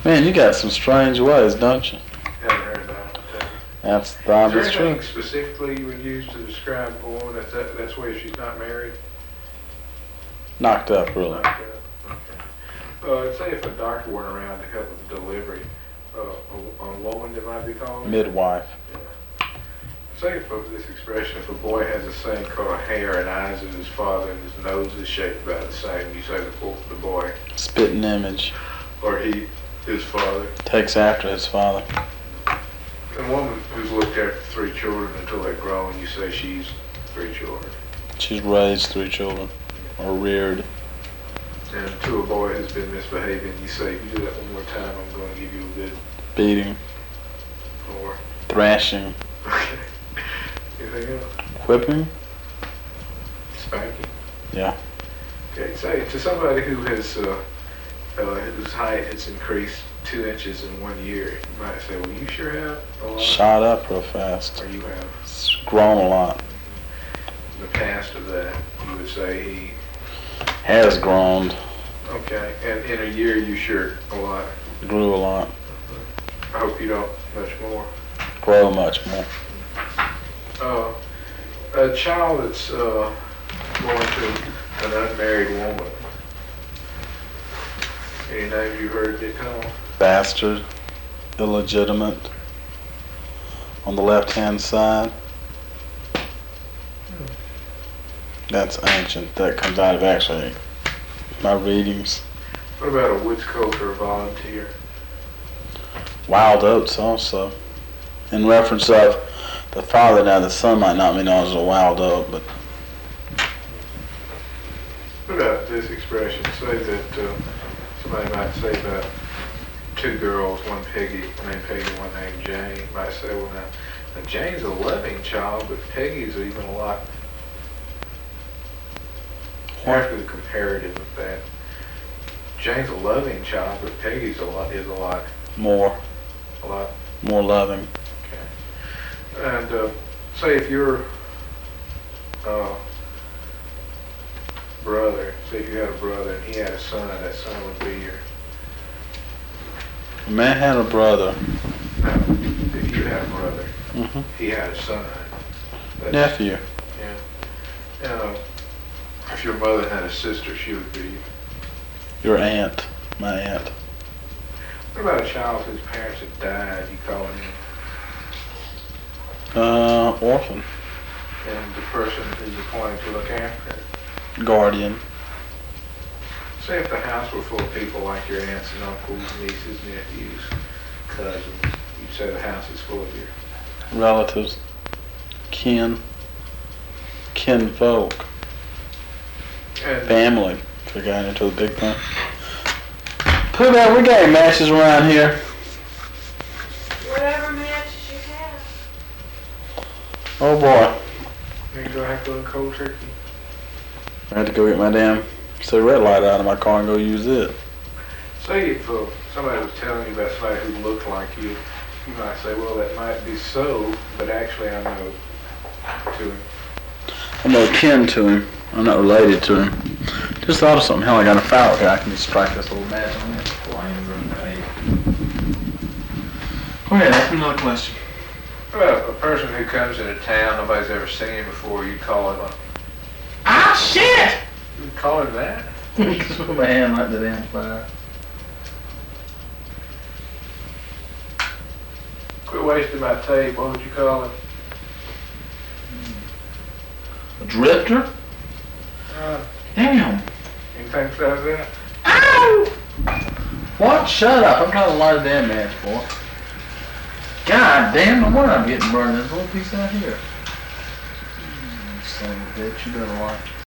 Man, you got some strange ways, don't you? Haven't heard about it. That's the Is there obvious anything truth. specifically you would use to describe a woman that's why she's not married? Knocked up, really. Knocked up. Okay. Say if a doctor weren't around to help with the delivery, a woman that might be calling? Midwife. Yeah. Say if this expression, if a boy has the same color hair and eyes as his father and his nose is shaped about the same, you say the boy. Spitting image. Or his father. Takes after his father. A woman who's looked after 3 children until they're grown, you say she's 3 children. She's raised 3 children. Or reared. And to a boy who's been misbehaving, you say, if you do that one more time, I'm going to give you a good Beating. or Thrashing. okay. Anything else? Whipping. Spanking. Yeah. Okay. Say to somebody who has whose height has increased 2 inches in 1 year, you might say, well, you sure have a lot. Shot up real fast. Or you have. It's grown a lot. In the past of that, you would say he Has grown. okay, and in a year you sure a lot. Grew a lot. I hope you don't much more. Grow much more. A child that's born to an unmarried woman. Any name you heard it called? Bastard. Illegitimate. On the left-hand side. That's ancient. That comes out of actually my readings. What about a woods culture volunteer? Wild oats also. In reference of the father, now the son might not be known as a wild oat, but What about this expression? Say that somebody might say about 2 girls, one named Peggy, one named Jane. Might say, well now Jane's a loving child, but Peggy's even a lot. After the comparative of that, Jane's a loving child, but Peggy's a lot more loving. Okay. And say if your brother, say if you had a brother and he had a son, that son would be your. A man had a brother. No, if you had a brother, he had a son. Nephew. Yeah. And if your mother had a sister, she would be. Your aunt. My aunt. What about a child whose parents have died? You call him. Orphan. And the person who's appointed to look after it. Guardian. Say if the house were full of people like your aunts and uncles, nieces, nephews, cousins, you'd say the house is full of your Relatives. Kinfolk. and Family. If we got into the big thing. Pooh Bear, we got any matches around here? Whatever matches you have. Oh boy. you go have to go to cold turkey. I had to go get my damn cigarette lighter out of my car and go use it. Say if somebody was telling you about somebody who looked like you, you might say, well, that might be so, but actually I know to him. I'm no kin to him. I'm not related to him. Just thought of something. Hell, I got a foul here. I can just strike this little match on this before I even run the Go ahead, ask me another question. Well, a person who comes into town, nobody's ever seen him before, you call him Ah, shit! you call him that? Just put my hand like the damn fire. Quit wasting my tape, what would you call him? A drifter? Damn. Anything besides that? Ow! What? Shut up. I'm trying to light a damn match, boy. God damn, no wonder I'm getting burned. This little piece out here. Son of a bitch, you better watch.